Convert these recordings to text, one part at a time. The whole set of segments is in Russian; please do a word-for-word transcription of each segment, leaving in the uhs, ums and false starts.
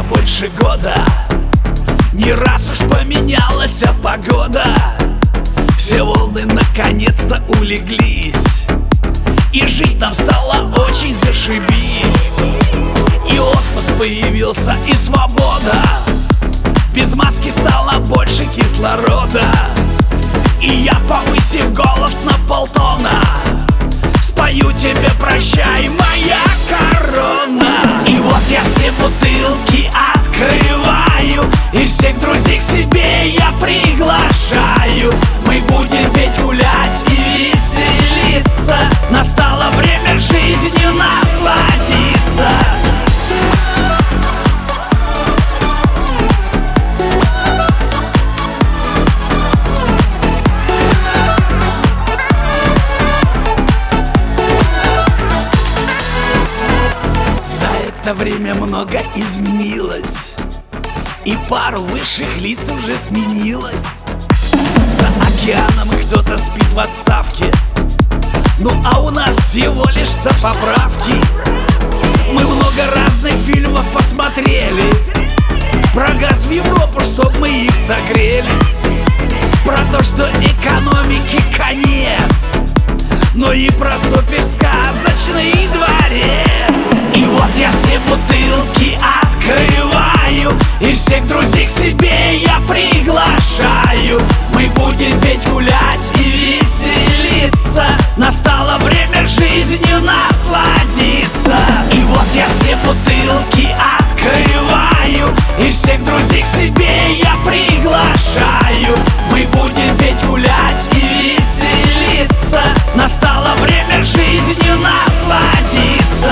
больше года. Не раз уж поменялась погода. Все волны наконец-то улеглись, и жить нам стало очень зашибись. И отпуск появился, и свобода. Без маски стало больше кислорода. И я, повысив голос на полтона, спою тебе прощай, моя корона. И вот я все бутылки открываю, и всех друзей к себе я приглашаю. Мы будем петь, гулять и веселиться. Настало время жизнью насладиться. За это время много изменилось, и пару высших лиц уже сменилось. За океаном кто-то спит в отставке, ну а у нас всего лишь-то поправки. Мы много разных фильмов посмотрели про газ в Европу, чтоб мы их согрели, про то, что экономике конец, но и про суперсказочный дворец. И вот я все бутылки открываю, и всех друзей к себе я приглашаю. Мы будем петь, гулять и веселиться. Настало время жизнью насладиться. И вот я все бутылки открываю, и всех друзей к себе я приглашаю. Мы будем петь, гулять и веселиться. Настало время жизнью насладиться.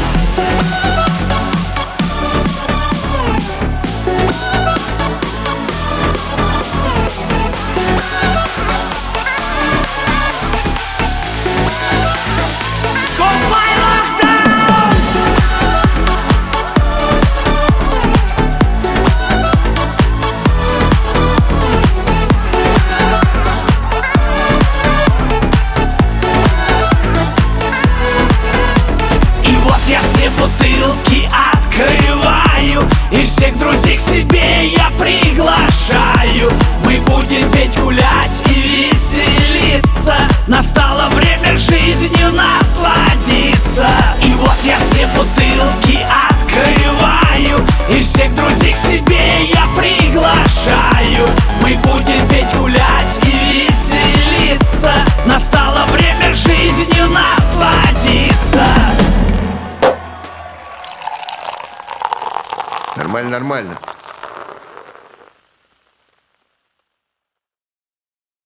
Бутылки открываю, и всех друзей к себе я приглашаю. Мы будем петь, гулять и веселиться. Настало время жизнью насладиться. И вот я все бутылки открываю, и всех друзей к себе я приглашаю. Мы будем петь, гулять и веселиться. Настало время жизнью насладиться. Нормально, нормально.